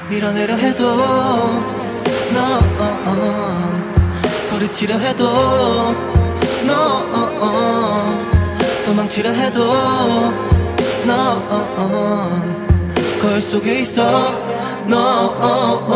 밀어내려 해도 넌 버리치려 해도 넌 도망치려 해도 넌 거울 속에 있어 넌